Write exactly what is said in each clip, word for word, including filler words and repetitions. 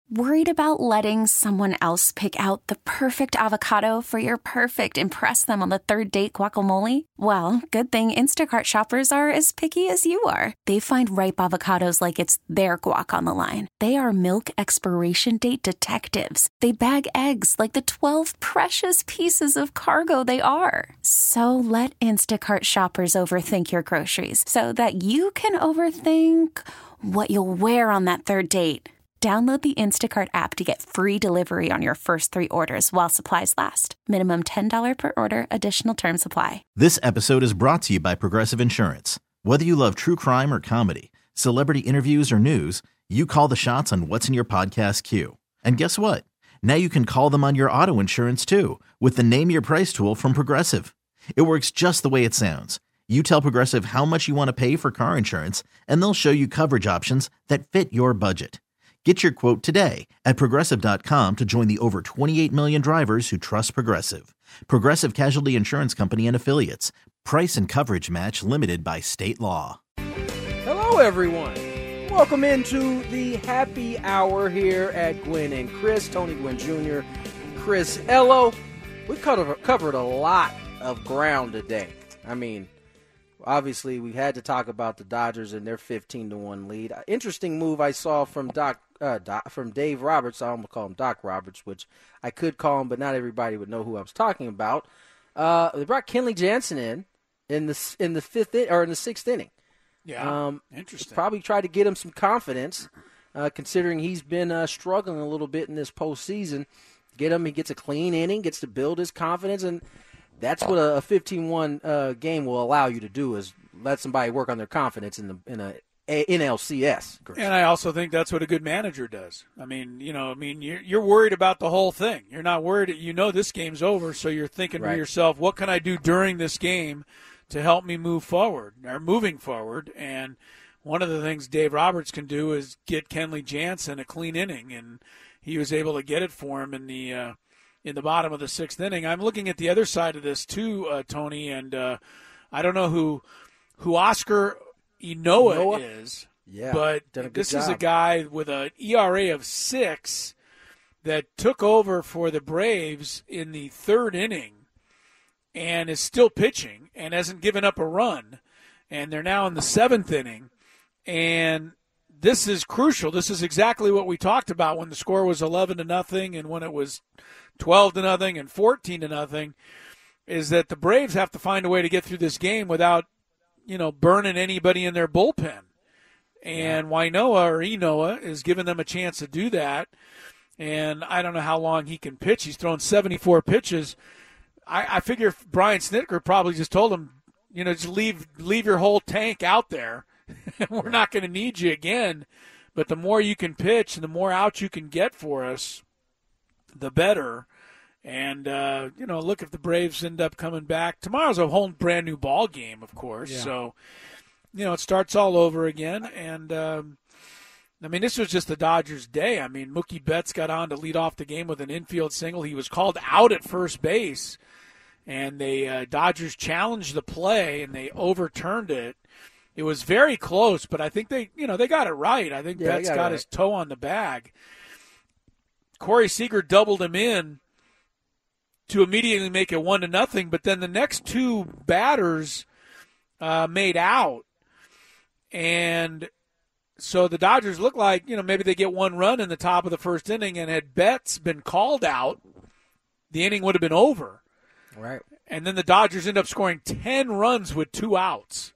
Worried about letting someone else pick out the perfect avocado for your perfect impress them on the third date guacamole? Well, good thing Instacart shoppers are as picky as you are. They find ripe avocados like it's their guac on the line. They are milk expiration date detectives. They bag eggs like the twelve precious pieces of cargo they are. So let Instacart shoppers overthink your groceries so that you can overthink what you'll wear on that third date. Download the Instacart app to get free delivery on your first three orders while supplies last. Minimum ten dollars per order. Additional terms apply. This episode is brought to you by Progressive Insurance. Whether you love true crime or comedy, celebrity interviews or news, you call the shots on what's in your podcast queue. And guess what? Now you can call them on your auto insurance too with the Name Your Price tool from Progressive. It works just the way it sounds. You tell Progressive how much you want to pay for car insurance, and they'll show you coverage options that fit your budget. Get your quote today at Progressive dot com to join the over twenty-eight million drivers who trust Progressive. Progressive Casualty Insurance Company and Affiliates. Price and coverage match limited by state law. Hello, everyone. Welcome into the happy hour here at Gwynn and Chris. Tony Gwynn Junior, Chris Ello. We covered, covered a lot of ground today. I mean, obviously, we had to talk about the Dodgers and their fifteen to one lead. Interesting move I saw from Doc, uh, Doc from Dave Roberts. I almost call him Doc Roberts, which I could call him, but not everybody would know who I was talking about. Uh, they brought Kenley Jansen in in the in the fifth in, or in the sixth inning. Yeah, um, interesting. Probably tried to get him some confidence, uh, considering he's been uh, struggling a little bit in this postseason. Get him, he gets a clean inning, gets to build his confidence, and that's what a fifteen one uh, game will allow you to do, is let somebody work on their confidence in the in a, a N L C S. And I also think that's what a good manager does. I mean, you know, I mean, you're, you're worried about the whole thing. You're not worried. You know this game's over, so you're thinking Right. to yourself, what can I do during this game to help me move forward, or moving forward? And one of the things Dave Roberts can do is get Kenley Jansen a clean inning, and he was able to get it for him in the uh, in the bottom of the sixth inning. I'm looking at the other side of this too, uh, Tony, and uh, I don't know who who Oscar Inoa Noah? is, Yeah, but done a good this is a job. guy with an E R A of six that took over for the Braves in the third inning and is still pitching and hasn't given up a run, and they're now in the seventh inning, and this is crucial. This is exactly what we talked about when the score was eleven to nothing and when it was twelve to nothing and fourteen to nothing, is that the Braves have to find a way to get through this game without, you know, burning anybody in their bullpen. And yeah. Wainoa or Inoa is giving them a chance to do that. And I don't know how long he can pitch. He's thrown seventy-four pitches. I, I figure Brian Snitker probably just told him, you know, just leave leave your whole tank out there. We're not going to need you again. But the more you can pitch and the more outs you can get for us, the better. And, uh, you know, look, if the Braves end up coming back, tomorrow's a whole brand new ball game, of course. Yeah. So, you know, it starts all over again. And, um, I mean, this was just the Dodgers' day. I mean, Mookie Betts got on to lead off the game with an infield single. He was called out at first base, and the uh, Dodgers challenged the play, and they overturned it. It was very close, but I think they, you know, they got it right. I think Yeah, Betts got, got right. his toe on the bag. Corey Seager doubled him in to immediately make it one to nothing, but then the next two batters uh, made out, and so the Dodgers look like, you know, maybe they get one run in the top of the first inning, and had Betts been called out, the inning would have been over. Right. And then the Dodgers end up scoring ten runs with two outs.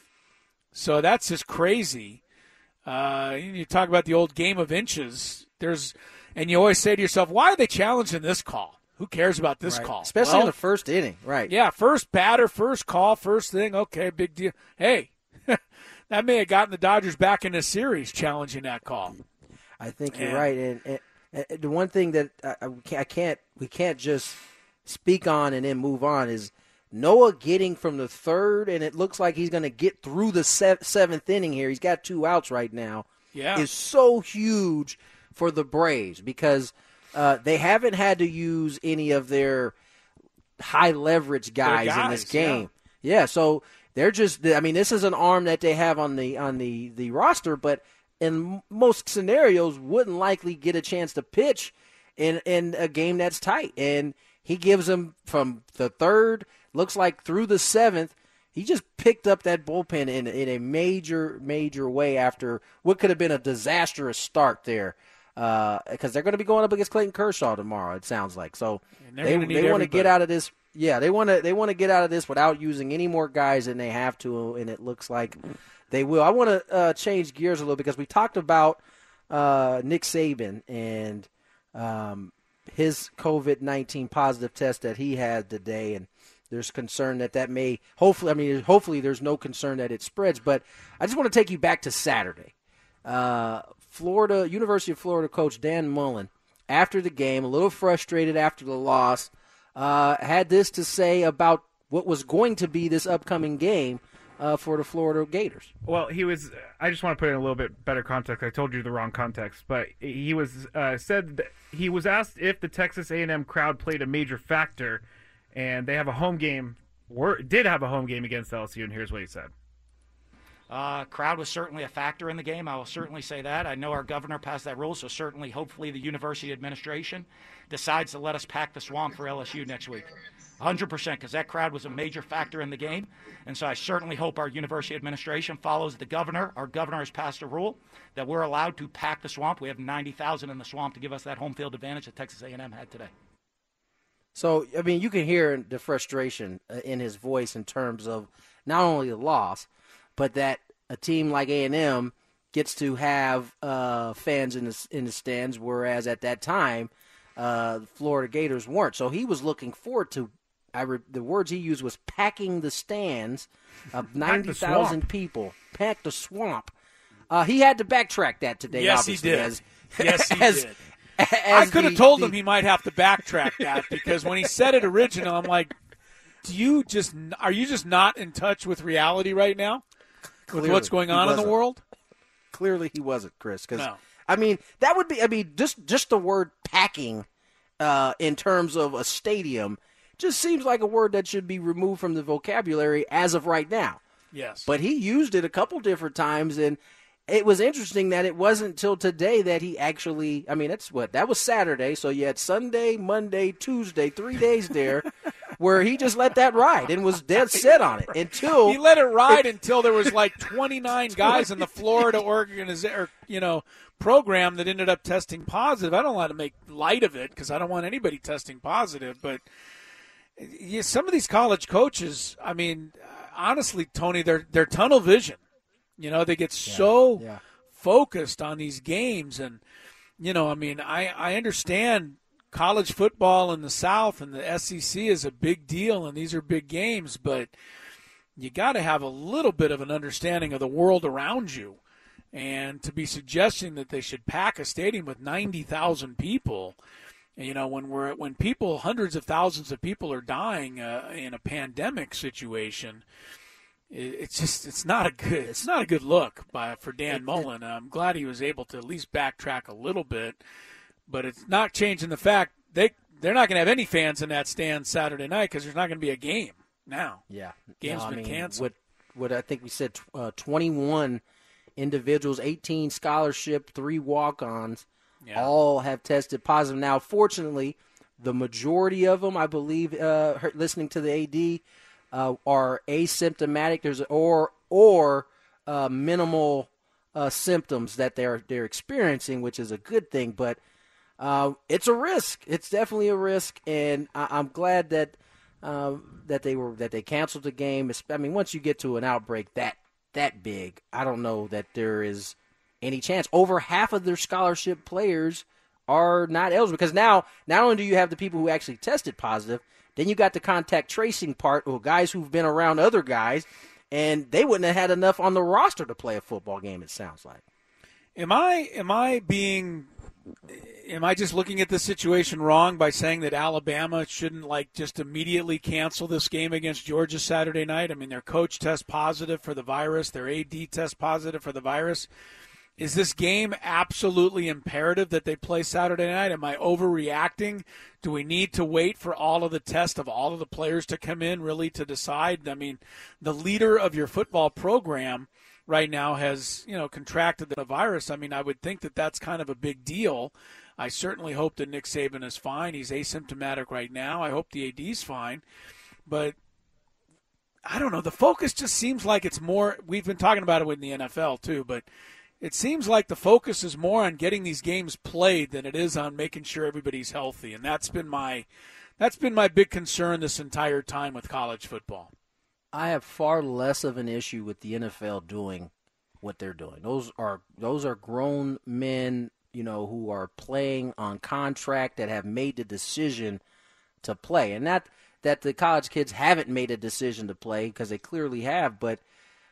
So that's just crazy. Uh, you talk about the old game of inches. There's, and you always say to yourself, why are they challenging this call? Who cares about this Right. call? Especially Well, in the first inning. Right. Yeah, first batter, first call, first thing. Okay, big deal. Hey, that may have gotten the Dodgers back in the series challenging that call. I think you're Yeah. right. And, and, and the one thing that I, I can't, we can't just speak on and then move on is Noah getting from the third, and it looks like he's going to get through the se- seventh inning here. He's got two outs right now. Yeah. Is so huge for the Braves because uh, they haven't had to use any of their high leverage guys, guys in this game. Yeah. yeah, so they're just. I mean, this is an arm that they have on the on the, the roster, but in most scenarios, wouldn't likely get a chance to pitch in, in a game that's tight. And he gives them from the third, looks like through the seventh, he just picked up that bullpen in, in a major, major way after what could have been a disastrous start there. Because uh, they're going to be going up against Clayton Kershaw tomorrow, it sounds like. So they they want to get out of this. Yeah, they want to they want to get out of this without using any more guys than they have to, and it looks like they will. I want to uh, change gears a little because we talked about uh, Nick Saban and um, his COVID nineteen positive test that he had today, and there's concern that that may hopefully. I mean, hopefully there's no concern that it spreads. But I just want to take you back to Saturday. Uh, Florida University of Florida coach Dan Mullen, after the game, a little frustrated after the loss, uh, had this to say about what was going to be this upcoming game uh, for the Florida Gators. Well, he was. I just want to put it in a little bit better context. I told you the wrong context, but he was uh, said that he was asked if the Texas A and M crowd played a major factor, and they have a home game. Or did have a home game against L S U, and here's what he said. Uh, crowd was certainly a factor in the game. I will certainly say that. I know our governor passed that rule, so certainly, hopefully, the university administration decides to let us pack the swamp for L S U next week. one hundred percent, because that crowd was a major factor in the game. And so I certainly hope our university administration follows the governor. Our governor has passed a rule that we're allowed to pack the swamp. We have ninety thousand in the swamp to give us that home field advantage that Texas A and M had today. So, I mean, you can hear the frustration in his voice in terms of not only the loss, but that a team like A and M gets to have uh, fans in the in the stands, whereas at that time, uh, the Florida Gators weren't. So he was looking forward to. I re, the words he used was packing the stands of ninety thousand people, pack the swamp. Uh, he had to backtrack that today. Yes, obviously, he did. As, yes, he as, did. As I could have told the, him he might have to backtrack that because when he said it original, I'm like, do you just are you just not in touch with reality right now? With what's going on in the world? Clearly he wasn't, Chris. Because, no. I mean, that would be, I mean, just, just the word packing uh, in terms of a stadium just seems like a word that should be removed from the vocabulary as of right now. Yes. But he used it a couple different times, and it was interesting that it wasn't until today that he actually, I mean, that's what, that was Saturday, so you had Sunday, Monday, Tuesday, three days there. Where he just let that ride and was dead set on it until he let it ride until there was like twenty-nine guys in the Florida organization, you know, program that ended up testing positive. I don't want to make light of it because I don't want anybody testing positive, but yeah, some of these college coaches, I mean, honestly, Tony, they're they're tunnel vision. You know, they get yeah, so yeah. focused on these games, and you know, I mean, I I understand. College football in the South and the S E C is a big deal, and these are big games, but you got to have a little bit of an understanding of the world around you. And to be suggesting that they should pack a stadium with ninety thousand people, you know, when we're when people, hundreds of thousands of people are dying uh, in a pandemic situation, it's just it's not a good it's not a good look by for Dan Mullen. I'm glad he was able to at least backtrack a little bit. But it's not changing the fact they, they're not going to have any fans in that stand Saturday night because there's not going to be a game now. Yeah. Game's no, been I mean, canceled. What, what I think we said, uh, twenty-one individuals, eighteen scholarship, three walk-ons, yeah. all have tested positive. Now, fortunately, the majority of them, I believe, uh, listening to the A D, uh, are asymptomatic There's or or uh, minimal uh, symptoms that they're they're experiencing, which is a good thing. But Uh, it's a risk. It's definitely a risk, and I, I'm glad that uh, that they were that they canceled the game. I mean, once you get to an outbreak that that big, I don't know that there is any chance. Over half of their scholarship players are not eligible because now not only do you have the people who actually tested positive, then you got the contact tracing part, or guys who've been around other guys, and they wouldn't have had enough on the roster to play a football game. It sounds like. Am I am I being Am I just looking at this situation wrong by saying that Alabama shouldn't, like, just immediately cancel this game against Georgia Saturday night? I mean, their coach tests positive for the virus. Their A D tests positive for the virus. Is this game absolutely imperative that they play Saturday night? Am I overreacting? Do we need to wait for all of the tests of all of the players to come in really to decide? I mean, the leader of your football program right now has, you know, contracted the virus. I mean, I would think that that's kind of a big deal. I certainly hope that Nick Saban is fine. He's asymptomatic right now. I hope the A D's fine. But I don't know. The focus just seems like it's more – we've been talking about it in the N F L too, but it seems like the focus is more on getting these games played than it is on making sure everybody's healthy. And that's been my that's been my big concern this entire time with college football. I have far less of an issue with the N F L doing what they're doing. Those are those are grown men, you know, who are playing on contract that have made the decision to play. And not that the college kids haven't made a decision to play, because they clearly have, but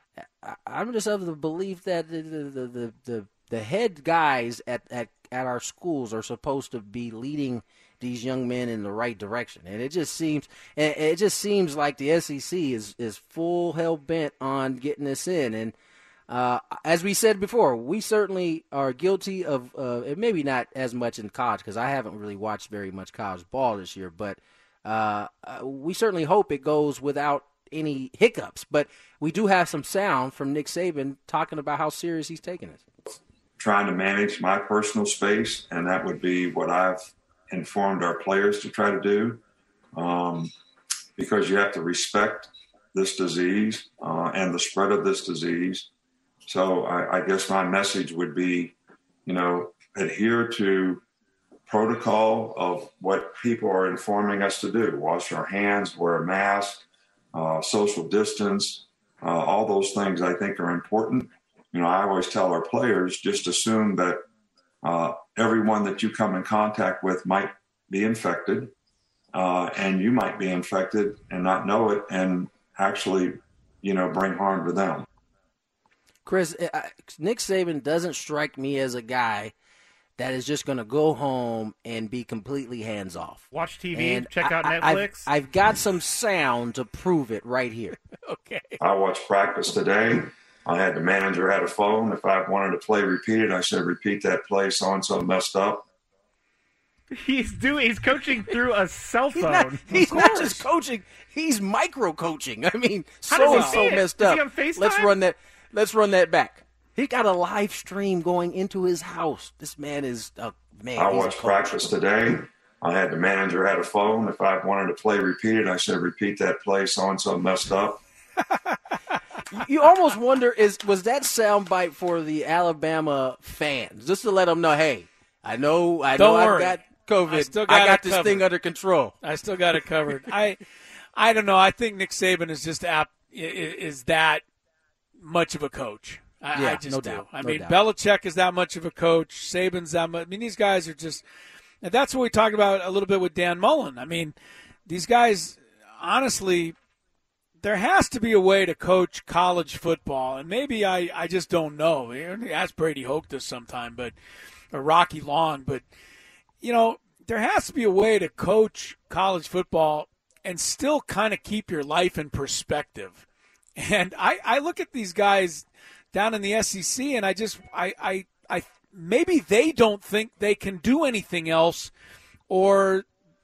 I'm just of the belief that the the the, the, the head guys at, at, at our schools are supposed to be leading these young men in the right direction. And it just seems it just seems like the S E C is, is full hell bent on getting this in. And uh, as we said before, we certainly are guilty of uh, maybe not as much in college, because I haven't really watched very much college ball this year, but uh, we certainly hope it goes without any hiccups. But we do have some sound from Nick Saban talking about how serious he's taking it. Trying to manage my personal space, and that would be what I've informed our players to try to do, um, because you have to respect this disease uh, and the spread of this disease. So I, I guess my message would be, you know, adhere to protocol of what people are informing us to do. Wash our hands, wear a mask, uh, social distance, uh, all those things I think are important. You know, I always tell our players, just assume that uh, everyone that you come in contact with might be infected, uh, and you might be infected and not know it, and actually, you know, bring harm to them. Chris, Nick Saban doesn't strike me as a guy that is just going to go home and be completely hands off. Watch T V, and check out I, Netflix. I've, I've got some sound to prove it right here. Okay. I watched practice today. I had the manager had a phone. If I wanted to play repeated, I said, repeat that play. So-and-so messed up. He's doing. He's coaching through a cell phone. He's not, he's not just coaching. He's micro coaching. I mean, How does he so see so it? messed Is up. he on FaceTime? Let's run that. Let's run that back. He got a live stream going into his house. This man is a man. I he's watched a coach. practice today. I had the manager had a phone. If I wanted to play repeated, I said, repeat that play. So-and-so messed up. You almost wonder, is was that soundbite for the Alabama fans, just to let them know, hey, I know, I Don't know, worry. I've got COVID. I still I got got it this covered. thing under control. I still got it covered. I, I don't know. I think Nick Saban is just apt, is that much of a coach. I, Yeah, I just no do. doubt, I no mean, doubt. Belichick is that much of a coach. Saban's that much. I mean, these guys are just, and that's what we talked about a little bit with Dan Mullen. I mean, these guys, honestly, there has to be a way to coach college football, and maybe I, I just don't know. Ask Brady Hoke this sometime, but or Rocky Long, but you know, there has to be a way to coach college football and still kind of keep your life in perspective. And I, I look at these guys down in the S E C, and I just I, I I maybe they don't think they can do anything else, or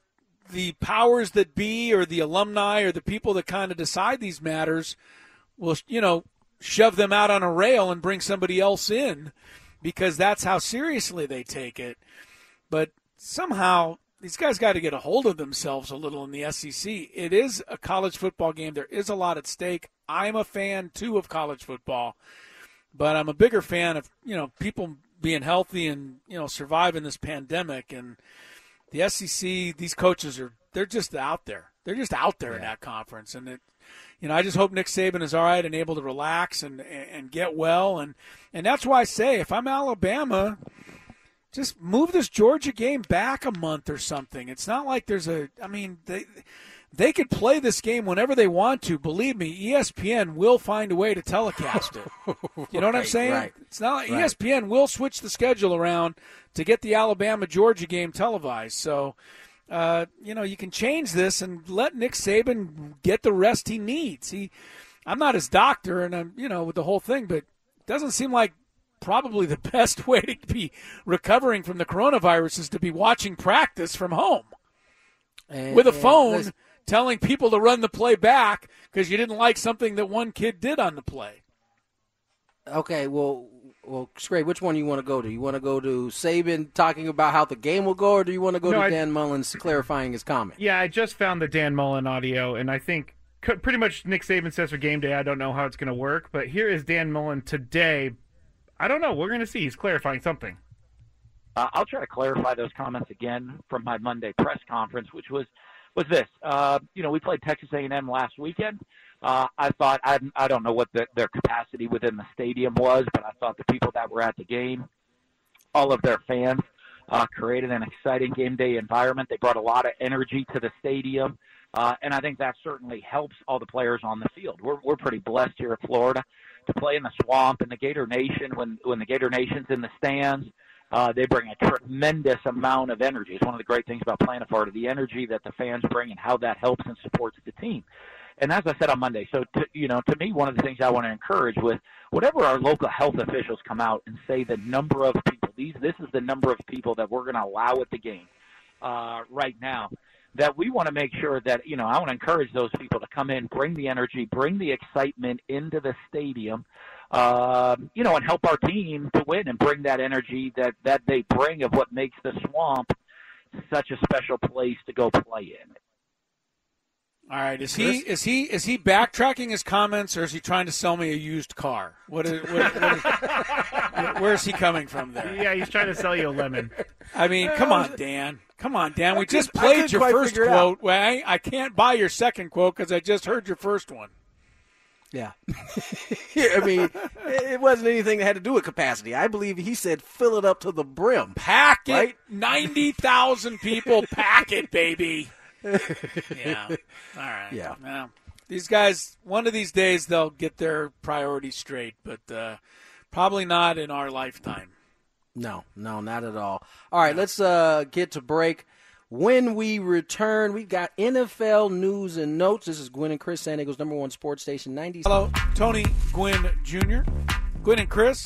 the powers that be or the alumni or the people that kind of decide these matters will, you know, shove them out on a rail and bring somebody else in because that's how seriously they take it. But somehow these guys got to get a hold of themselves a little in the S E C. It is a college football game. There is a lot at stake. I'm a fan, too, of college football, but I'm a bigger fan of, you know, people being healthy and, you know, surviving this pandemic. And the S E C, these coaches are, they're just out there. They're just out there yeah. in that conference. And, it, you know, I just hope Nick Saban is all right and able to relax and, and get well. And, and that's why I say, if I'm Alabama, just move this Georgia game back a month or something. It's not like there's a, I mean, they they could play this game whenever they want to. Believe me, E S P N will find a way to telecast it. You know what right, I'm saying? Right. It's not like right. E S P N will switch the schedule around to get the Alabama-Georgia game televised. So, uh, you know, you can change this and let Nick Saban get the rest he needs. He, I'm not his doctor, and I'm, you know, with the whole thing, but it doesn't seem like probably the best way to be recovering from the coronavirus is to be watching practice from home and, with a phone listen, telling people to run the play back because you didn't like something that one kid did on the play. Okay, well, well, Scrape, which one do you want to go to? You want to go to Saban talking about how the game will go, or do you want to go No, to I- Dan Mullen's clarifying his comment? Yeah, I just found the Dan Mullen audio, and I think c- pretty much Nick Saban says for game day, I don't know how it's going to work, but here is Dan Mullen today. I don't know. We're going to see. He's clarifying something. Uh, I'll try to clarify those comments again from my Monday press conference, which was was this. Uh, you know, we played Texas A and M last weekend. Uh, I thought, I, I don't know what the, their capacity within the stadium was, but I thought the people that were at the game, all of their fans, uh, created an exciting game day environment. They brought a lot of energy to the stadium, uh, and I think that certainly helps all the players on the field. We're, we're pretty blessed here at Florida to play in the Swamp and the Gator Nation. When, when the Gator Nation's in the stands, Uh, they bring a tremendous amount of energy. It's one of the great things about playing a Florida, the energy that the fans bring and how that helps and supports the team. And as I said on Monday, so to, you know, to me, one of the things I want to encourage with whatever our local health officials come out and say the number of people, these this is the number of people that we're going to allow at the game uh, right now, that we want to make sure that, you know, I want to encourage those people to come in, bring the energy, bring the excitement into the stadium, Uh, you know, and help our team to win and bring that energy that, that they bring of what makes the Swamp such a special place to go play in. All right, is he is he is he backtracking his comments, or is he trying to sell me a used car? What is, what, what is where is he coming from there? Yeah, he's trying to sell you a lemon. I mean, come on, Dan. Come on, Dan. We I just couldn't- I played couldn't your quite first figure it out. quote. Well, I, I can't buy your second quote because I just heard your first one. Yeah. I mean, it wasn't anything that had to do with capacity. I believe he said fill it up to the brim. Pack it, Right? ninety thousand people. Pack it, baby. Yeah. All right. Yeah. Well, these guys, one of these days, they'll get their priorities straight, but uh, probably not in our lifetime. No, no, not at all. All right, let's uh, get to break. When we return, we got N F L news and notes. This is Gwynn and Chris, San Diego's number one sports station, ninety. Hello, Tony Gwynn Junior Gwynn and Chris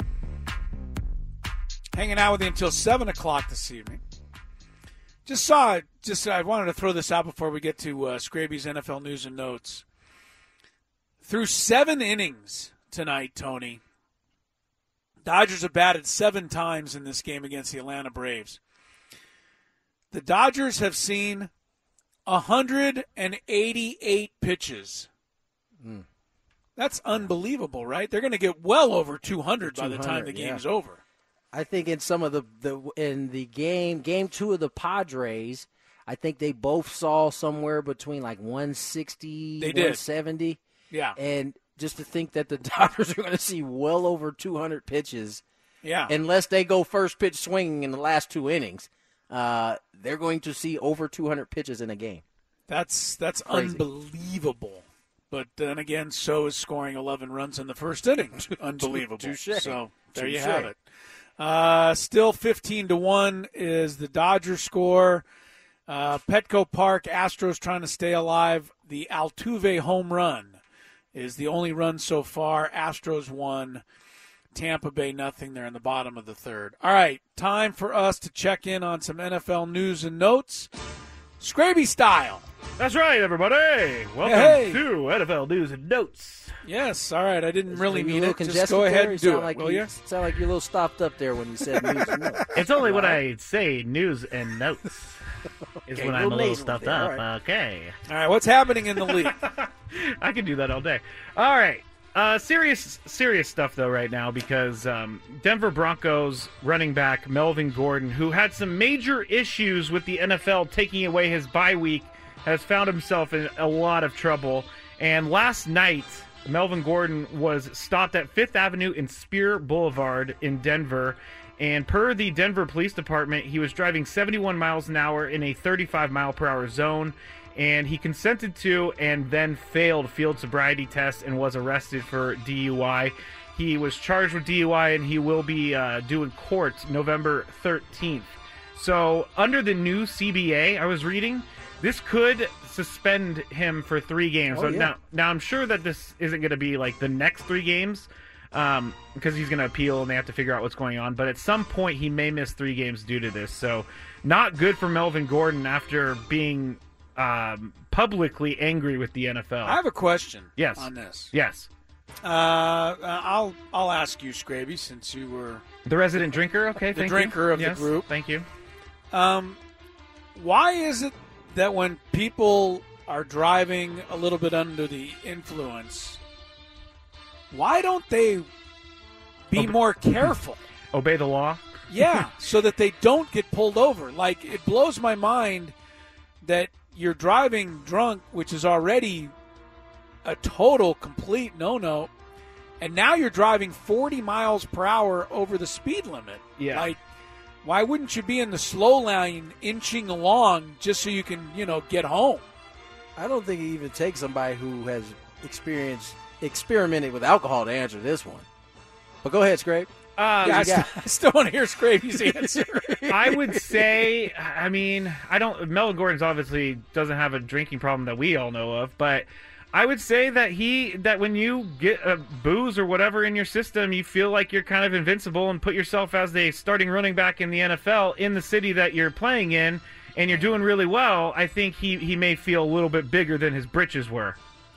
hanging out with you until seven o'clock this evening. Just saw, just I wanted to throw this out before we get to uh, Scraby's N F L news and notes. Through seven innings tonight, Tony, Dodgers have batted seven times in this game against the Atlanta Braves. The Dodgers have seen one hundred eighty-eight pitches. Mm. That's unbelievable, right? They're going to get well over two hundred by the time the game's yeah. over. I think in some of the, the in the game, game two of the Padres, I think they both saw somewhere between like one sixty, they did. one seventy. Yeah. And just to think that the Dodgers are going to see well over two hundred pitches, yeah, unless they go first pitch swinging in the last two innings, uh, they're going to see over two hundred pitches in a game. That's that's Crazy. Unbelievable. But then again, so is scoring eleven runs in the first inning. Unbelievable. Touché. So there Touché. you have it. Uh, still fifteen to one is the Dodgers score. Uh, Petco Park, Astros trying to stay alive. The Altuve home run is the only run so far. Astros won. Tampa Bay nothing. They're in the bottom of the third. All right, time for us to check in on some N F L news and notes. Scraby style. That's right, everybody. Welcome Hey. to N F L News and Notes. Yes, all right. I didn't really Maybe a mean little it. Just congested go ahead there? and You do sound it, like will you? Sound like you're a little stopped up there when you said news and notes. It's only when I say news and notes is Okay, when a I'm a little little nasal stuffed there, up. all right. Okay. All right, what's happening in the league? I can do that all day. All right. Uh, serious, serious stuff though right now because um, Denver Broncos running back Melvin Gordon, who had some major issues with the N F L taking away his bye week, has found himself in a lot of trouble. And last night, Melvin Gordon was stopped at Fifth Avenue and Spear Boulevard in Denver. And per the Denver Police Department, he was driving seventy-one miles an hour in a thirty-five mile per hour zone. And he consented to and then failed field sobriety test and was arrested for D U I. He was charged with D U I and he will be uh, due in court November thirteenth. So under the new C B A I was reading, this could suspend him for three games. Oh, so yeah. now, now I'm sure that this isn't going to be like the next three games um, because he's going to appeal and they have to figure out what's going on. But at some point he may miss three games due to this. So not good for Melvin Gordon after being um, publicly angry with the N F L. I have a question Yes. on this. Yes. Uh, I'll I'll ask you, Scraby, since you were the resident drinker. Okay, the thank drinker you. of yes, the group. Thank you. Um, why is it that when people are driving a little bit under the influence, why don't they be Obe- more careful? Obey the law. Yeah, so that they don't get pulled over. Like, it blows my mind that you're driving drunk, which is already a total, complete no-no, and now you're driving forty miles per hour over the speed limit. Yeah. Like, why wouldn't you be in the slow lane inching along just so you can, you know, get home? I don't think it even takes somebody who has experienced experimented with alcohol to answer this one. But go ahead, Scrape. Uh, Yeah, I, you st- got? I still want to hear Scraby's answer. I would say, I mean, I don't. Melvin Gordon's obviously doesn't have a drinking problem that we all know of, but I would say that he that when you get a booze or whatever in your system, you feel like you're kind of invincible and put yourself as a starting running back in the N F L in the city that you're playing in, and you're doing really well. I think he, he may feel a little bit bigger than his britches were.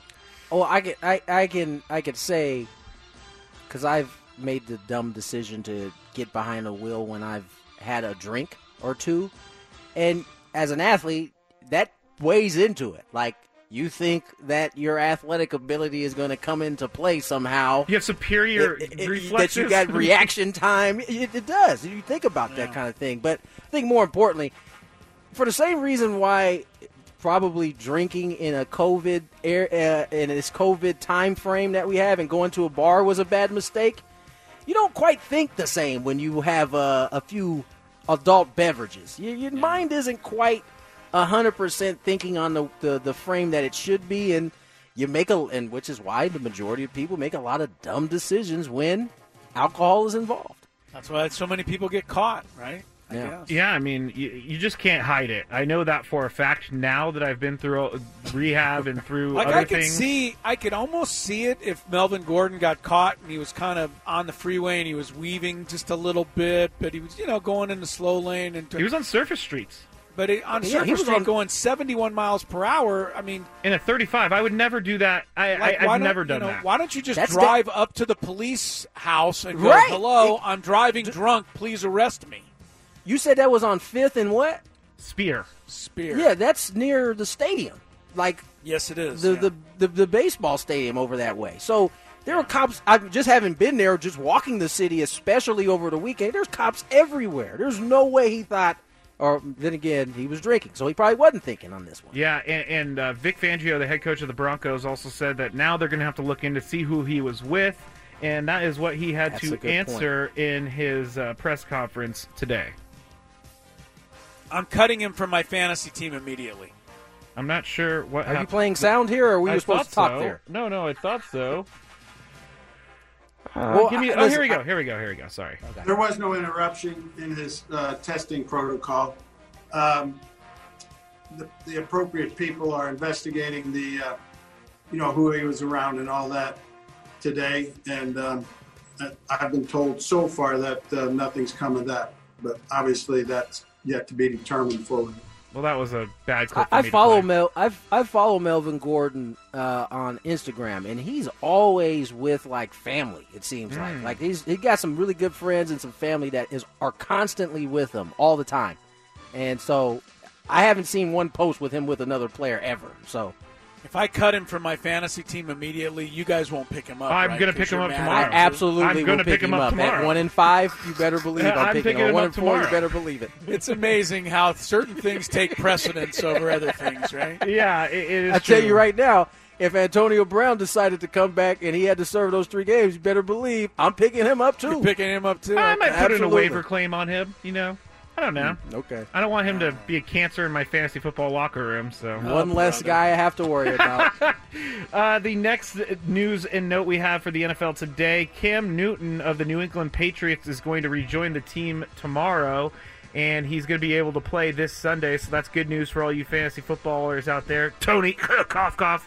Oh, I can, I, I can, I can say, because I've made the dumb decision to get behind a wheel when I've had a drink or two, and as an athlete, that weighs into it. Like, you think that your athletic ability is going to come into play somehow. You have superior It- it- reflexes. that you got reaction time. It, it does. You think about that kind of thing. But I think more importantly, for the same reason why probably drinking in a COVID air, uh, in this COVID time frame that we have and going to a bar was a bad mistake, you don't quite think the same when you have uh, a few adult beverages. Your, your mind isn't quite one hundred percent thinking on the, the, the frame that it should be, and you make a, and which is why the majority of people make a lot of dumb decisions when alcohol is involved. That's why so many people get caught, right? I Yeah. guess. Yeah, I mean, you, you just can't hide it. I know that for a fact now that I've been through rehab and through Like, other I could things. see, I could almost see it if Melvin Gordon got caught and he was kind of on the freeway and he was weaving just a little bit, but he was, you know, going in the slow lane and. He was on surface streets. But it, on Yeah, he surface was street on- going seventy-one miles per hour, I mean, In a thirty-five, I would never do that. I, like, I, why I've don't- never you done know, that. Why don't you just That's drive up to the police house and go, Right. hello, It- I'm driving drunk, please arrest me. You said that was on Fifth and what? Spear. Spear. Yeah, that's near the stadium. Like, Yes, it is. the, yeah. the, the the baseball stadium over that way. So there were cops. I just haven't been there. Just walking the city, especially over the weekend. There's cops everywhere. There's no way he thought. Or then again, he was drinking, so he probably wasn't thinking on this one. Yeah, and, and uh, Vic Fangio, the head coach of the Broncos, also said that now they're going to have to look in to see who he was with, and that is what he had That's a to good answer in his uh, press conference today. I'm cutting him from my fantasy team immediately. I'm not sure what. Are you hap- playing sound here, or were I you supposed to thought talk so. there? No, no, I thought so. Uh, Well, give me, I- oh, listen, here we go. I- Here we go. Here we go. Sorry. There was no interruption in his uh, testing protocol. Um, the, the appropriate people are investigating the, uh, you know, who he was around and all that today. And um, I- I've been told so far that uh, nothing's come of that. But obviously that's yet to be determined fully. Well, that was a bad clip. I, for I me to follow play. Mel. I I follow Melvin Gordon uh, on Instagram, and he's always with like family. It seems like Mm. like he's he got some really good friends and some family that is are constantly with him all the time, and so I haven't seen one post with him with another player ever. So If I cut him from my fantasy team immediately, you guys won't pick him up. I'm right? gonna 'Cause pick him you're up mad tomorrow. I at him. absolutely I'm will gonna pick, pick him him up up tomorrow. at one in five. You better believe I'm, I'm picking picking him. him One up in four. You tomorrow. better believe it. It's amazing how certain things take precedence over other things, right? Yeah, it, it is I tell true. you right now, if Antonio Brown decided to come back and he had to serve those three games, you better believe I'm picking him up too. You're picking him up too. I might put in a Absolutely. waiver claim on him. You know, I don't know. Okay. I don't want him to be a cancer in my fantasy football locker room. So One less brother. guy I have to worry about. Uh, the next news and note we have for the N F L today, Cam Newton of the New England Patriots is going to rejoin the team tomorrow, and he's going to be able to play this Sunday, so that's good news for all you fantasy footballers out there. Tony, cough, cough.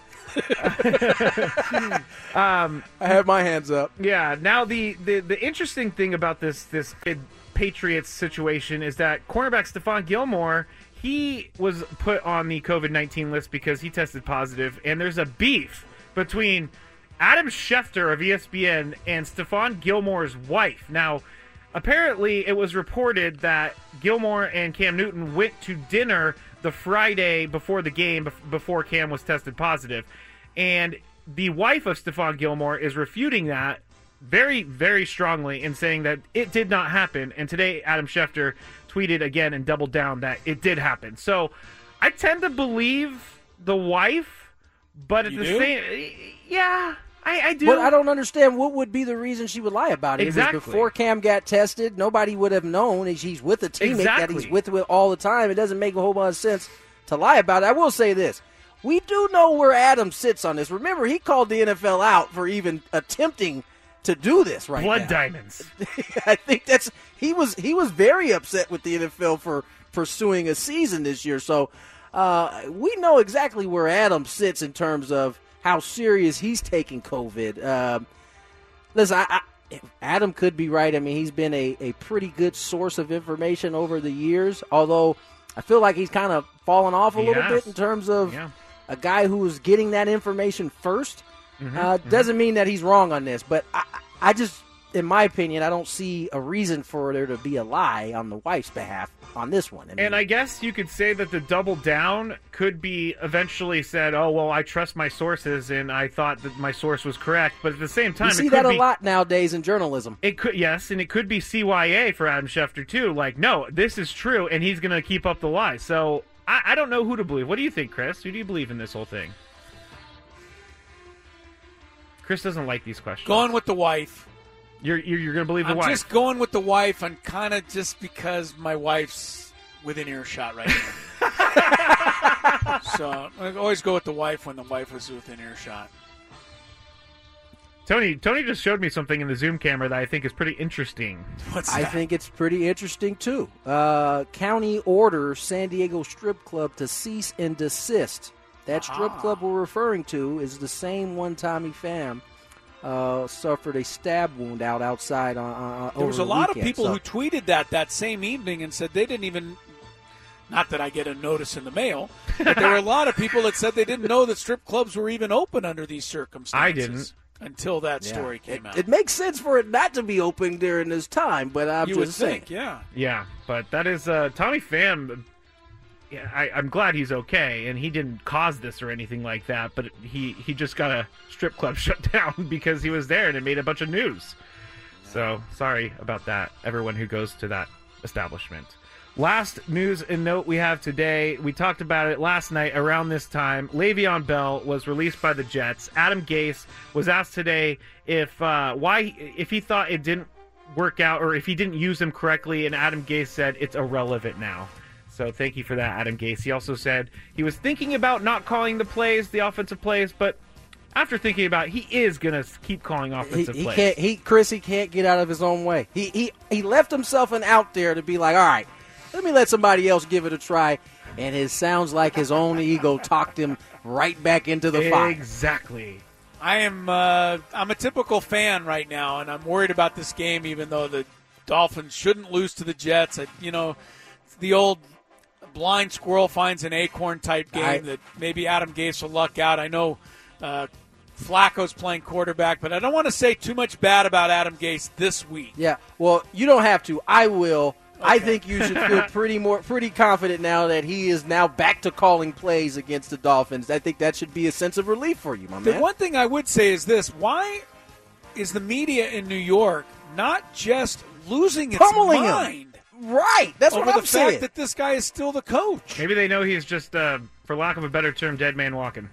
I have my hands up. Yeah, now the, the, the interesting thing about this, this Patriots situation is that cornerback Stephon Gilmore, he was put on the COVID nineteen list because he tested positive, and there's a beef between Adam Schefter of E S P N and Stephon Gilmore's wife. Now, apparently it was reported that Gilmore and Cam Newton went to dinner the Friday before the game, before Cam was tested positive. And the wife of Stephon Gilmore is refuting that very, very strongly and saying that it did not happen. And today, Adam Schefter tweeted again and doubled down that it did happen. So I tend to believe the wife, but at You the do? same, yeah, I, I do. But I don't understand what would be the reason she would lie about it. Exactly. It was before Cam got tested. Nobody would have known. He's with a teammate Exactly. that he's with, with all the time. It doesn't make a whole bunch of sense to lie about it. I will say this. We do know where Adam sits on this. Remember, he called the N F L out for even attempting to do this right Blood now. diamonds. I think that's he was he was very upset with the N F L for pursuing a season this year. So uh, we know exactly where Adam sits in terms of how serious he's taking COVID. Um, listen, I, I, Adam could be right. I mean, he's been a, a pretty good source of information over the years, although I feel like he's kind of fallen off a He little has. bit in terms of Yeah. a guy who is getting that information first. Mm-hmm, Uh, doesn't mean that he's wrong on this, but I, I just, in my opinion, I don't see a reason for there to be a lie on the wife's behalf on this one. I mean, And I guess you could say that the double down could be eventually said, oh, well, I trust my sources, and I thought that my source was correct. But at the same time, you see it could that a be, lot nowadays in journalism. It could, yes, and it could be C Y A for Adam Schefter, too. Like, no, this is true, and he's going to keep up the lie. So I, I don't know who to believe. What do you think, Chris? Who do you believe in this whole thing? Chris doesn't like these questions. Going with the wife. You're you're, you're going to believe the I'm wife. just going with the wife, and kind of just because my wife's within earshot right now. So I always go with the wife when the wife was within earshot. Tony, Tony just showed me something in the Zoom camera that I think is pretty interesting. What's I that? think it's pretty interesting, too. Uh, county orders San Diego Strip Club to cease and desist. That strip Ah. club we're referring to is the same one Tommy Pham uh, suffered a stab wound out outside on, uh, There was a over the lot of weekend. people So- who tweeted that that same evening and said they didn't even, not that I get a notice in the mail, but there were a lot of people that said they didn't know that strip clubs were even open under these circumstances. I didn't. Until that Yeah. story came it, out. It makes sense for it not to be open during this time, but I'm you just would saying. think, yeah. Yeah, but that is uh, Tommy Pham. Yeah, I, I'm glad he's okay, and he didn't cause this or anything like that. But he, he just got a strip club shut down because he was there and it made a bunch of news. So sorry about that, everyone who goes to that establishment. Last news and note we have today. We talked about it last night around this time. Le'Veon Bell was released by the Jets. Adam Gase was asked today if uh, why if he thought it didn't work out or if he didn't use him correctly, and Adam Gase said it's irrelevant now. So thank you for that, Adam Gase. He also said he was thinking about not calling the plays, the offensive plays, but after thinking about it, he is going to keep calling He, offensive he plays. can't. He Chris. He can't get out of his own way. He he he left himself an out there to be like, all right, let me let somebody else give it a try. And it sounds like his own ego talked him right back into the fire. Exactly. I am uh, I'm a typical fan right now, and I'm worried about this game, even though the Dolphins shouldn't lose to the Jets. I, you know, it's the old blind squirrel finds an acorn type game I- that maybe Adam Gase will luck out. I know uh, Flacco's playing quarterback, but I don't want to say too much bad about Adam Gase this week. Yeah. Well, you don't have to. I will. I Okay. think you should feel pretty more pretty confident now that he is now back to calling plays against the Dolphins. I think that should be a sense of relief for you, my The man. one thing I would say is this: why is the media in New York not just losing its Pummeling him. mind Right. That's over what the I'm saying. fact that this guy is still the coach? Maybe they know he's just, uh, for lack of a better term, dead man walking.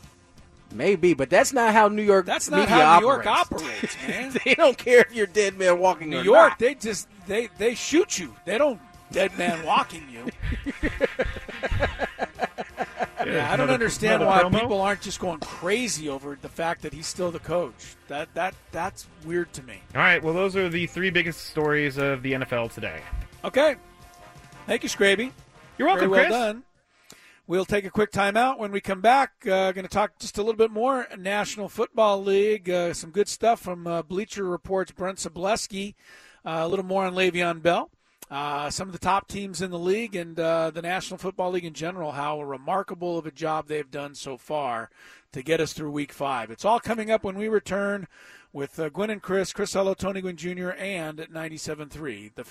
Maybe, but that's not how New York That's not media how New York operates. operates, man. They don't care if you're dead man walking New or York, not. they just they they shoot you. They don't dead man walking you. Yeah, I don't Another- understand another why promo? people aren't just going crazy over the fact that he's still the coach. That that that's weird to me. All right, well, those are the three biggest stories of the N F L today. Okay, thank you, Scraby. You're welcome, Very well Chris. done. We'll take a quick timeout. When we come back, uh, going to talk just a little bit more National Football League. Uh, some good stuff from uh, Bleacher Report's Brent Sableski. Uh, a little more on Le'Veon Bell. uh, some of the top teams in the league and uh, the National Football League in general, how remarkable of a job they've done so far to get us through week five. It's all coming up when we return with uh, Gwynn and Chris, Chris Ello, Tony Gwynn Junior, and ninety-seven point three. The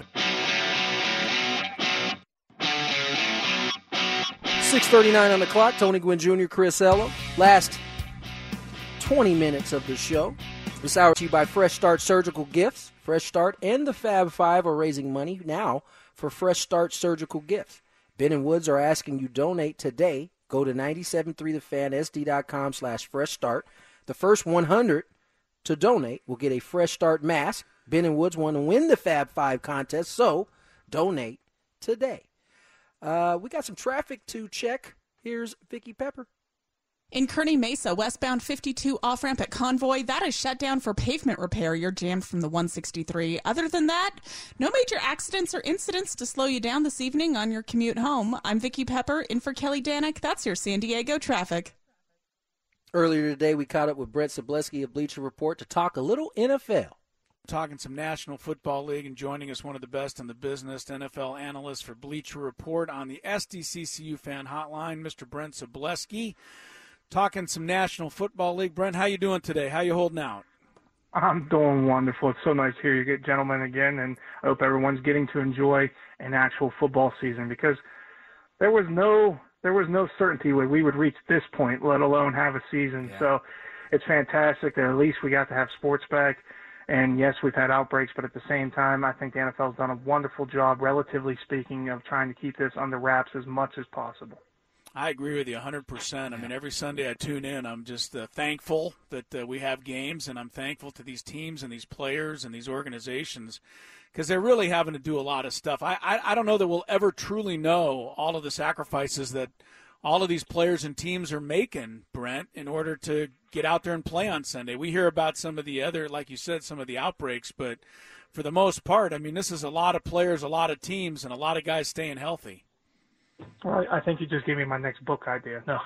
six thirty-nine on the clock. Tony Gwynn Junior, Chris Ello. Last twenty minutes of the show. This hour to you by Fresh Start Surgical Gifts. Fresh Start and the Fab Five are raising money now for Fresh Start Surgical Gifts. Ben and Woods are asking you donate today. Go to ninety-seven point three the fan s d dot com slash fresh start. The first one hundred to donate will get a Fresh Start mask. Ben and Woods want to win the Fab Five contest, so donate today. Uh, we got some traffic to check. Here's Vicki Pepper. In Kearney Mesa, westbound fifty-two off-ramp at Convoy, that is shut down for pavement repair. You're jammed from the one sixty-three. Other than that, no major accidents or incidents to slow you down this evening on your commute home. I'm Vicki Pepper, in for Kelly Danek. That's your San Diego traffic. Earlier today, we caught up with Brent Sobleski of Bleacher Report to talk a little N F L. Talking some National Football League, and joining us one of the best in the business, N F L analyst for Bleacher Report on the S D C C U fan hotline, Mister Brent Sobleski. Talking some National Football League. Brent, how you doing today? How you holding out? I'm doing wonderful. It's so nice to hear you get gentlemen again, and I hope everyone's getting to enjoy an actual football season, because there was no there was no certainty where we would reach this point, let alone have a season. Yeah. So it's fantastic that at least we got to have sports back. And yes, we've had outbreaks, but at the same time, I think the N F L's done a wonderful job, relatively speaking, of trying to keep this under wraps as much as possible. I agree with you one hundred percent. I mean, every Sunday I tune in, I'm just uh, thankful that uh, we have games, and I'm thankful to these teams and these players and these organizations, because they're really having to do a lot of stuff. I, I I don't know that we'll ever truly know all of the sacrifices that all of these players and teams are making, Brent, in order to get out there and play on Sunday. We hear about some of the other, like you said, some of the outbreaks, but for the most part, I mean, this is a lot of players, a lot of teams, and a lot of guys staying healthy. Well, I think you just gave me my next book idea. No.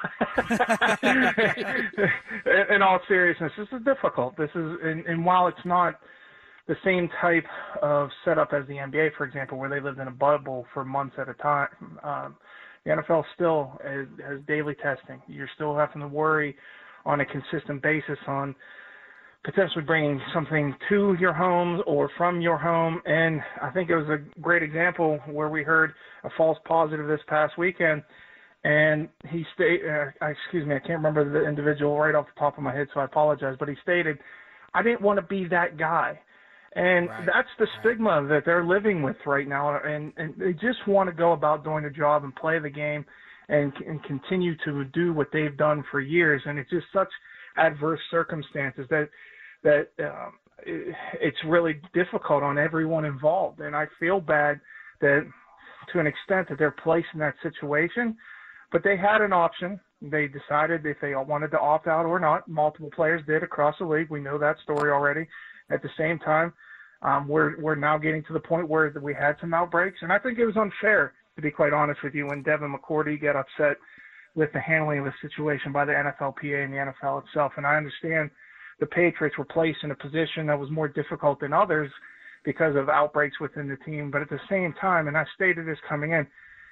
In all seriousness, this is difficult. This is, and, and while it's not the same type of setup as the N B A, for example, where they lived in a bubble for months at a time, um, the N F L still has, has daily testing. You're still having to worry on a consistent basis on potentially bringing something to your home or from your home. And I think it was a great example where we heard a false positive this past weekend, and he stayed, uh, excuse me, I can't remember the individual right off the top of my head, so I apologize, but he stated, I didn't want to be that guy. And right. that's the stigma right. that they're living with right now. And, and they just want to go about doing their job and play the game and, and continue to do what they've done for years. And it's just such adverse circumstances that that um, it, it's really difficult on everyone involved. And I feel bad that to an extent that they're placed in that situation, but they had an option. They decided if they wanted to opt out or not. Multiple players did across the league. We know that story already. At the same time, um, we're we're now getting to the point where we had some outbreaks, and I think it was unfair, to be quite honest with you, when Devin McCourty got upset with the handling of the situation by the N F L P A and the N F L itself. And I understand the Patriots were placed in a position that was more difficult than others because of outbreaks within the team. But at the same time, and I stated this coming in,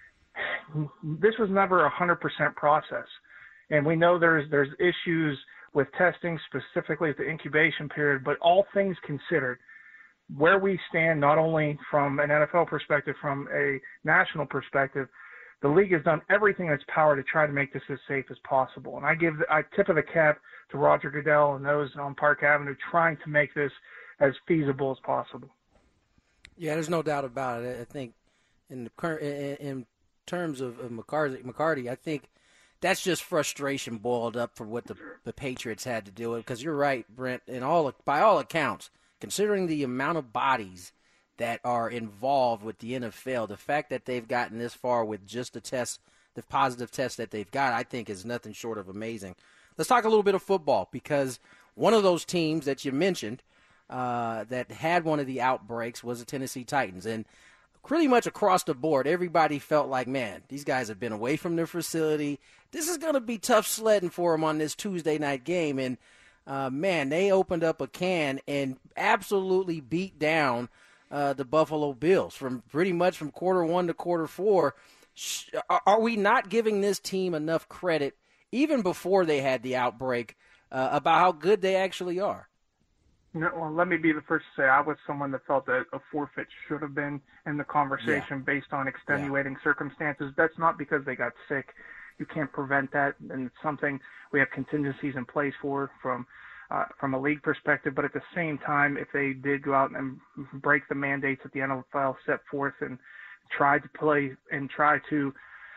this was never a one hundred percent process. And we know there's there's issues with testing, specifically at the incubation period, but all things considered, where we stand, not only from an N F L perspective, from a national perspective, the league has done everything in its power to try to make this as safe as possible. And I give I tip of the cap to Roger Goodell and those on Park Avenue trying to make this as feasible as possible. Yeah, there's no doubt about it. I think in the current, in, in terms of, of McCarthy, McCarthy, I think that's just frustration boiled up for what the, the Patriots had to deal with. Because you're right, Brent. In all, by all accounts, considering the amount of bodies that are involved with the N F L, the fact that they've gotten this far with just the test, the positive test that they've got, I think is nothing short of amazing. Let's talk a little bit of football, because one of those teams that you mentioned uh, that had one of the outbreaks was the Tennessee Titans. And pretty much across the board, everybody felt like, man, these guys have been away from their facility. This is going to be tough sledding for them on this Tuesday night game. And, uh, man, they opened up a can and absolutely beat down uh, the Buffalo Bills from pretty much from quarter one to quarter four. Are we not giving this team enough credit, even before they had the outbreak, uh, about how good they actually are? No, well, let me be the first to say I was someone that felt that a forfeit should have been in the conversation yeah. based on extenuating yeah. circumstances. That's not because they got sick. You can't prevent that, and it's something we have contingencies in place for from uh, from a league perspective. But at the same time, if they did go out and break the mandates that the N F L set forth and try to play and try to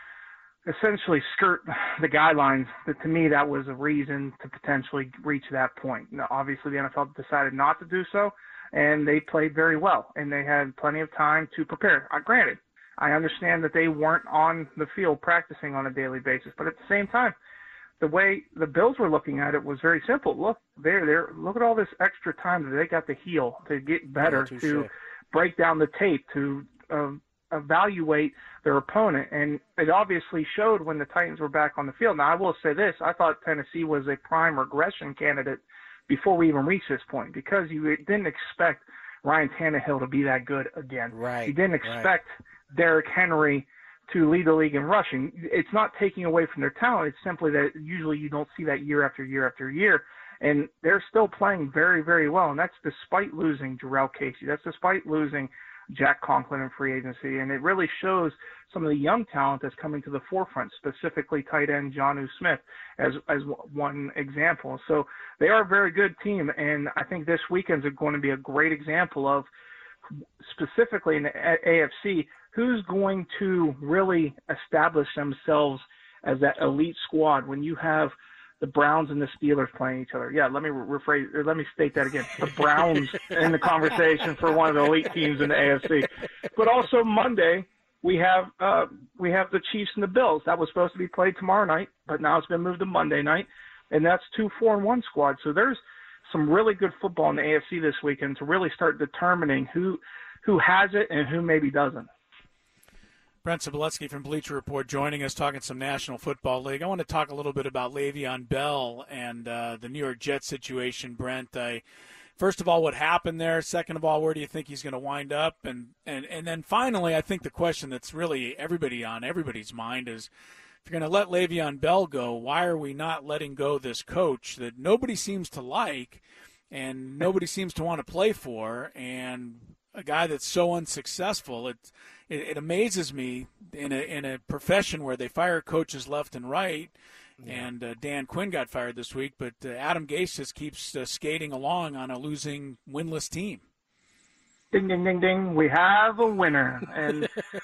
essentially skirt the guidelines, that to me that was a reason to potentially reach that point. Now, obviously, the N F L decided not to do so, and they played very well, and they had plenty of time to prepare. Uh, granted, I understand that they weren't on the field practicing on a daily basis, but at the same time, the way the Bills were looking at it was very simple. Look, they're there. Look at all this extra time that they got to heal, to get better, yeah, to break down the tape, to uh, evaluate their opponent, and it obviously showed when the Titans were back on the field. Now, I will say this: I thought Tennessee was a prime regression candidate before we even reached this point, because you didn't expect Ryan Tannehill to be that good again. Right. You didn't expect right. Derrick Henry to lead the league in rushing. It's not taking away from their talent. It's simply that usually you don't see that year after year after year. And they're still playing very, very well. And that's despite losing Jarrell Casey. That's despite losing Jack Conklin in free agency. And it really shows some of the young talent that's coming to the forefront, specifically tight end Jonnu Smith as as one example. So they are a very good team. And I think this weekend is going to be a great example of, specifically in the A F C, who's going to really establish themselves as that elite squad when you have the Browns and the Steelers playing each other. Yeah, let me rephrase, or let me state that again. The Browns in the conversation for one of the elite teams in the A F C. But also Monday, we have uh, we have the Chiefs and the Bills. That was supposed to be played tomorrow night, but now it's been moved to Monday night, and that's two four and one squads. So there's some really good football in the A F C this weekend to really start determining who who has it and who maybe doesn't. Brent Sobolewski from Bleacher Report joining us, talking some National Football League. I want to talk a little bit about Le'Veon Bell and uh, the New York Jets situation, Brent. I, first of all, what happened there? Second of all, where do you think he's going to wind up? And, and, and then finally, I think the question that's really everybody on everybody's mind is, if you're going to let Le'Veon Bell go, why are we not letting go this coach that nobody seems to like and nobody seems to want to play for, and a guy that's so unsuccessful? It, it it amazes me in a in a profession where they fire coaches left and right, yeah. and uh, Dan Quinn got fired this week, but uh, Adam Gase just keeps uh, skating along on a losing, winless team. Ding, ding, ding, ding. We have a winner. And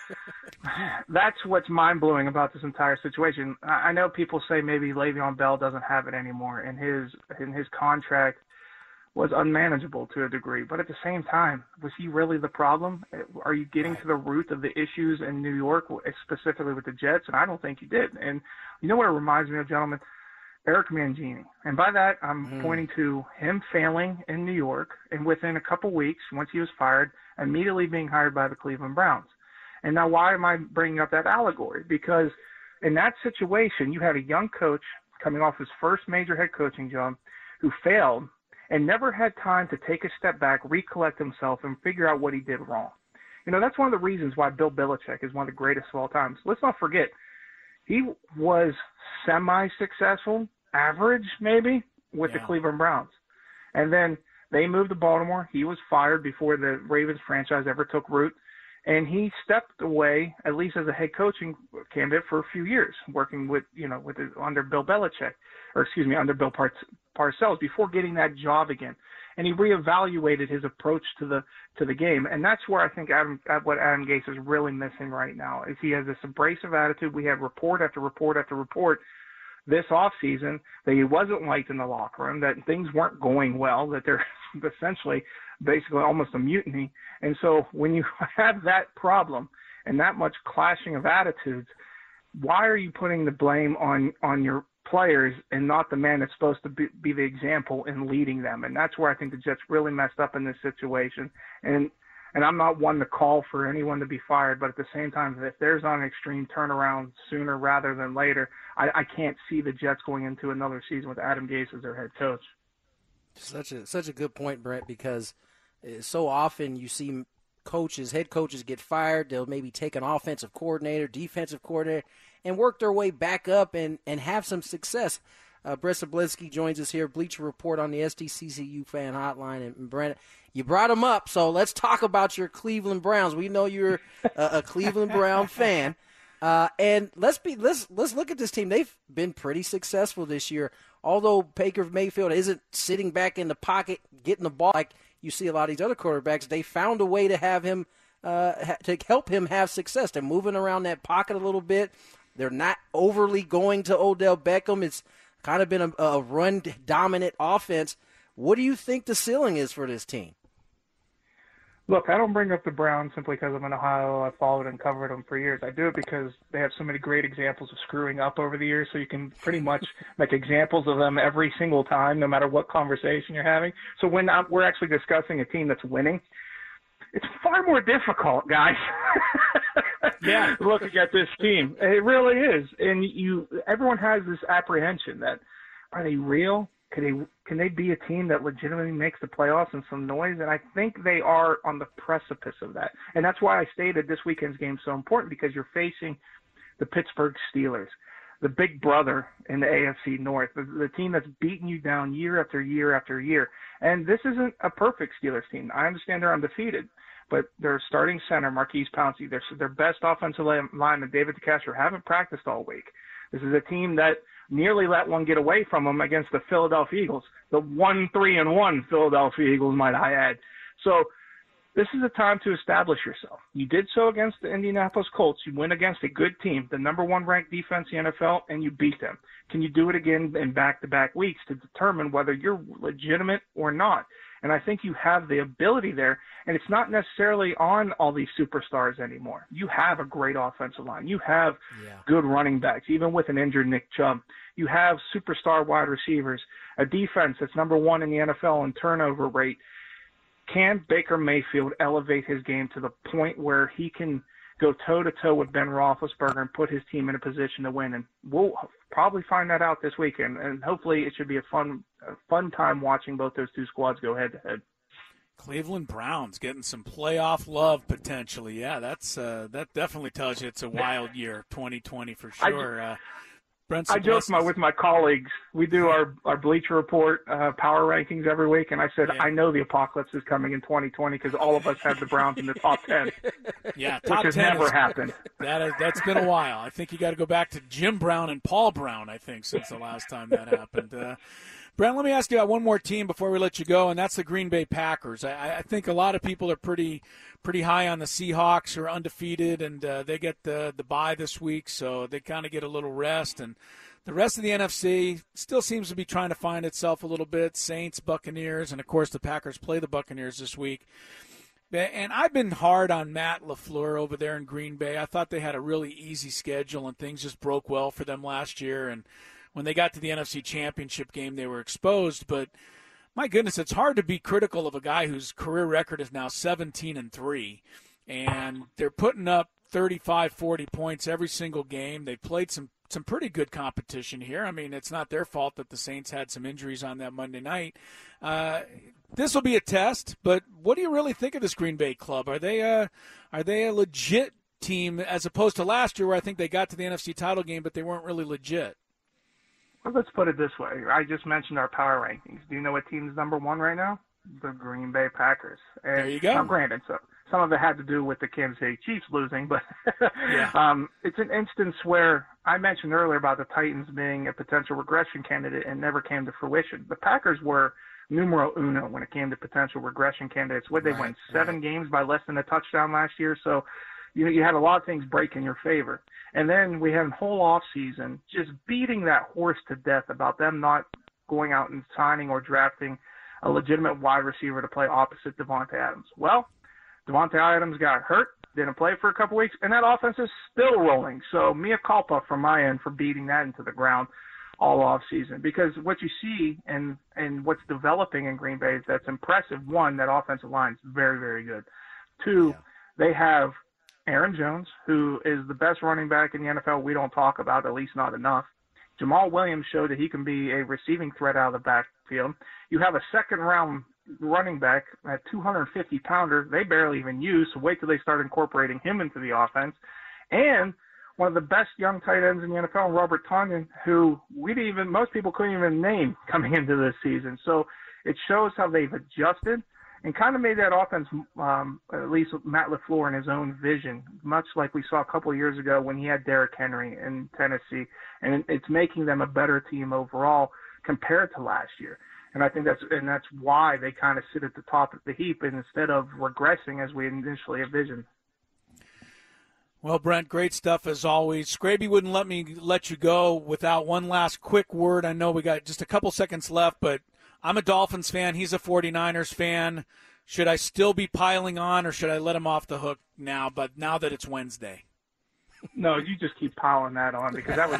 that's what's mind-blowing about this entire situation. I know people say maybe Le'Veon Bell doesn't have it anymore, and his and his contract was unmanageable to a degree. But at the same time, was he really the problem? Are you getting right. to the root of the issues in New York, specifically with the Jets? And I don't think you did. And you know what it reminds me of, gentlemen? Eric Mangini. And by that, I'm mm. pointing to him failing in New York, and within a couple weeks, once he was fired, immediately being hired by the Cleveland Browns. And now why am I bringing up that allegory? Because in that situation, you had a young coach coming off his first major head coaching job who failed and never had time to take a step back, recollect himself, and figure out what he did wrong. You know, that's one of the reasons why Bill Belichick is one of the greatest of all time. Let's not forget, he was semi-successful, average maybe, with yeah. the Cleveland Browns. And then they moved to Baltimore. He was fired before the Ravens franchise ever took root. And he stepped away, at least as a head coaching candidate, for a few years, working with, you know, with under Bill Belichick, or excuse me, under Bill Par- Parcells, before getting that job again. And he reevaluated his approach to the to the game, and that's where I think Adam, what Adam Gase is really missing right now. Is he has this abrasive attitude. We have report after report after report this offseason that he wasn't liked in the locker room, that things weren't going well, that they're essentially basically almost a mutiny. And so when you have that problem and that much clashing of attitudes, why are you putting the blame on, on your players and not the man that's supposed to be, be the example in leading them? And that's where I think the Jets really messed up in this situation. And and I'm not one to call for anyone to be fired, but at the same time, if there's not an extreme turnaround sooner rather than later, I, I can't see the Jets going into another season with Adam Gase as their head coach. Such a such a good point, Brent, because so often you see coaches, head coaches get fired. They'll maybe take an offensive coordinator, defensive coordinator, and work their way back up and, and have some success. Uh, Brett Sablinski joins us here, Bleacher Report on the S D C C U Fan Hotline. And, and Brent, you brought him up, so let's talk about your Cleveland Browns. We know you're a, a Cleveland Brown fan. Uh, and let's be let's let's look at this team. They've been pretty successful this year. Although Baker Mayfield isn't sitting back in the pocket getting the ball like you see a lot of these other quarterbacks, they found a way to have him uh, ha- to help him have success. They're moving around that pocket a little bit. They're not overly going to Odell Beckham. It's kind of been a, a run-dominant offense. What do you think the ceiling is for this team? Look, I don't bring up the Browns simply because I'm in Ohio. I've followed and covered them for years. I do it because they have so many great examples of screwing up over the years, so you can pretty much make examples of them every single time, no matter what conversation you're having. So when I'm, we're actually discussing a team that's winning, it's far more difficult, guys. Yeah. Looking at this team. It really is. And you, everyone has this apprehension that, are they real? Can they can they be a team that legitimately makes the playoffs and some noise? And I think they are on the precipice of that. And that's why I stated this weekend's game is so important, because you're facing the Pittsburgh Steelers, the big brother in the A F C North, the, the team that's beaten you down year after year after year. And this isn't a perfect Steelers team. I understand they're undefeated, but their starting center, Marquise Pouncey, their, their best offensive lineman, David DeCastro, haven't practiced all week. This is a team that nearly let one get away from them against the Philadelphia Eagles, the one three and one Philadelphia Eagles, might I add. So this is a time to establish yourself. You did so against the Indianapolis Colts. You went against a good team, the number one ranked defense in the N F L, and you beat them. Can you do it again in back-to-back weeks to determine whether you're legitimate or not? And I think you have the ability there, and it's not necessarily on all these superstars anymore. You have a great offensive line. You have yeah. good running backs, even with an injured Nick Chubb. You have superstar wide receivers, a defense that's number one in the N F L in turnover rate. Can Baker Mayfield elevate his game to the point where he can go toe-to-toe with Ben Roethlisberger and put his team in a position to win? And we'll probably find that out this weekend, and hopefully it should be a fun a fun time watching both those two squads go head-to-head. Cleveland Browns getting some playoff love potentially. Yeah, that's uh, that definitely tells you it's a wild year, twenty twenty for sure. I, uh, Brent I joke my, with my colleagues. We do our, our Bleacher Report uh, power rankings every week, and I said, yeah. I know the apocalypse is coming in twenty twenty because all of us have the Browns in the top ten. Yeah, top which has ten never is, happened. That is, that's been a while. I think you got to go back to Jim Brown and Paul Brown, I think, since the last time that happened. Uh, Brent, let me ask you about one more team before we let you go, and that's the Green Bay Packers. I, I think a lot of people are pretty pretty high on the Seahawks, who are undefeated, and uh, they get the, the bye this week, so they kind of get a little rest. And the rest of the N F C still seems to be trying to find itself a little bit. Saints, Buccaneers, and, of course, the Packers play the Buccaneers this week. And I've been hard on Matt LaFleur over there in Green Bay. I thought they had a really easy schedule, and things just broke well for them last year. And when they got to the N F C Championship game, they were exposed. But, my goodness, it's hard to be critical of a guy whose career record is now seventeen and three. And they're putting up thirty-five, forty points every single game. They played some some pretty good competition here. I mean, it's not their fault that the Saints had some injuries on that Monday night. Uh, this will be a test, but what do you really think of this Green Bay club? Are they a, are they a legit team as opposed to last year where I think they got to the N F C title game, but they weren't really legit? Well, let's put it this way. I just mentioned our power rankings. Do you know what team's number one right now? The Green Bay Packers. And there you go. Now, granted, so some of it had to do with the Kansas City Chiefs losing, but yeah. um, it's an instance where I mentioned earlier about the Titans being a potential regression candidate and never came to fruition. The Packers were numero uno when it came to potential regression candidates. What they right, won seven right. games by less than a touchdown last year, so you know you had a lot of things break in your favor. And then we had a whole off season just beating that horse to death about them not going out and signing or drafting a legitimate wide receiver to play opposite Devontae Adams. Well, Devontae Adams got hurt, didn't play for a couple weeks, and that offense is still rolling. So mea culpa from my end for beating that into the ground all off season. Because what you see and and what's developing in Green Bay is that's impressive. One, that offensive line is very, very good. Two, yeah. they have Aaron Jones, who is the best running back in the N F L we don't talk about, at least not enough. Jamal Williams showed that he can be a receiving threat out of the backfield. You have a second-round running back, a two hundred fifty pounder, they barely even use. So wait till they start incorporating him into the offense. And one of the best young tight ends in the N F L, Robert Tonyan, who we didn't even, most people couldn't even name coming into this season. So it shows how they've adjusted and kind of made that offense, um, at least with Matt LaFleur, in his own vision, much like we saw a couple of years ago when he had Derrick Henry in Tennessee. And it's making them a better team overall compared to last year. And I think that's and that's why they kind of sit at the top of the heap instead of regressing as we initially envisioned. Well, Brent, great stuff as always. Scraby wouldn't let me let you go without one last quick word. I know we got just a couple seconds left, but I'm a Dolphins fan. He's a 49ers fan. Should I still be piling on, or should I let him off the hook now, but now that it's Wednesday? No, you just keep piling that on because that was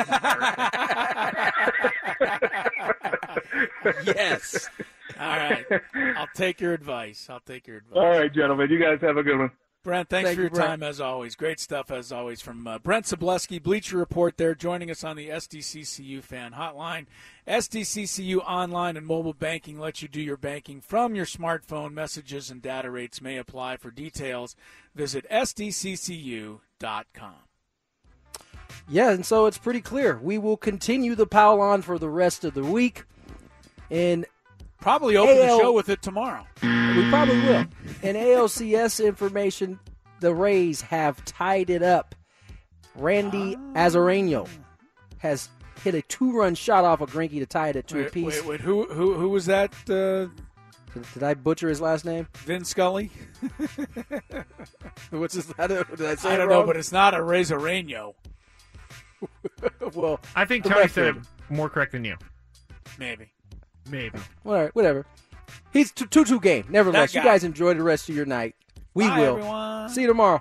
embarrassing. Yes. All right. I'll take your advice. I'll take your advice. All right, gentlemen. You guys have a good one. Brent, thanks Thank for your you, Brent. time as always. Great stuff as always from uh, Brent Zableski, Bleacher Report there, joining us on the S D C C U Fan Hotline. S D C C U Online and Mobile Banking lets you do your banking from your smartphone. Messages and data rates may apply. For details, visit S D C C U dot com. Yeah, and so it's pretty clear. We will continue the pile on for the rest of the week. And Probably open A L the show with it tomorrow. we probably will. In A L C S information, the Rays have tied it up. Randy Azareño has hit a two-run shot off of Greinke to tie it at two Wait, apiece. wait, wait. Who, who, who was that? Uh, Did, did I butcher his last name? Vin Scully? What's his? I don't, did I say I it don't know, wrong? but it's not a Razoreño. Well, I think the Tony left said it field. more correct than you. Maybe. Maybe. Whatever. whatever. He's two two game. Nevertheless, That you guy. guys enjoy the rest of your night. We Bye, will. everyone. See you tomorrow.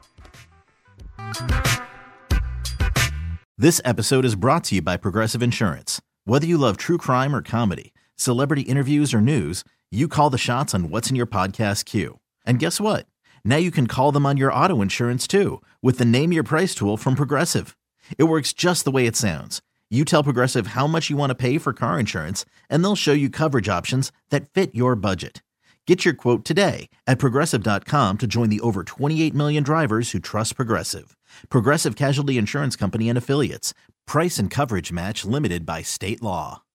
This episode is brought to you by Progressive Insurance. Whether you love true crime or comedy, celebrity interviews or news, you call the shots on what's in your podcast queue. And guess what? Now you can call them on your auto insurance too with the Name Your Price tool from Progressive. It works just the way it sounds. You tell Progressive how much you want to pay for car insurance, and they'll show you coverage options that fit your budget. Get your quote today at Progressive dot com to join the over twenty-eight million drivers who trust Progressive. Progressive Casualty Insurance Company and Affiliates. Price and coverage match limited by state law.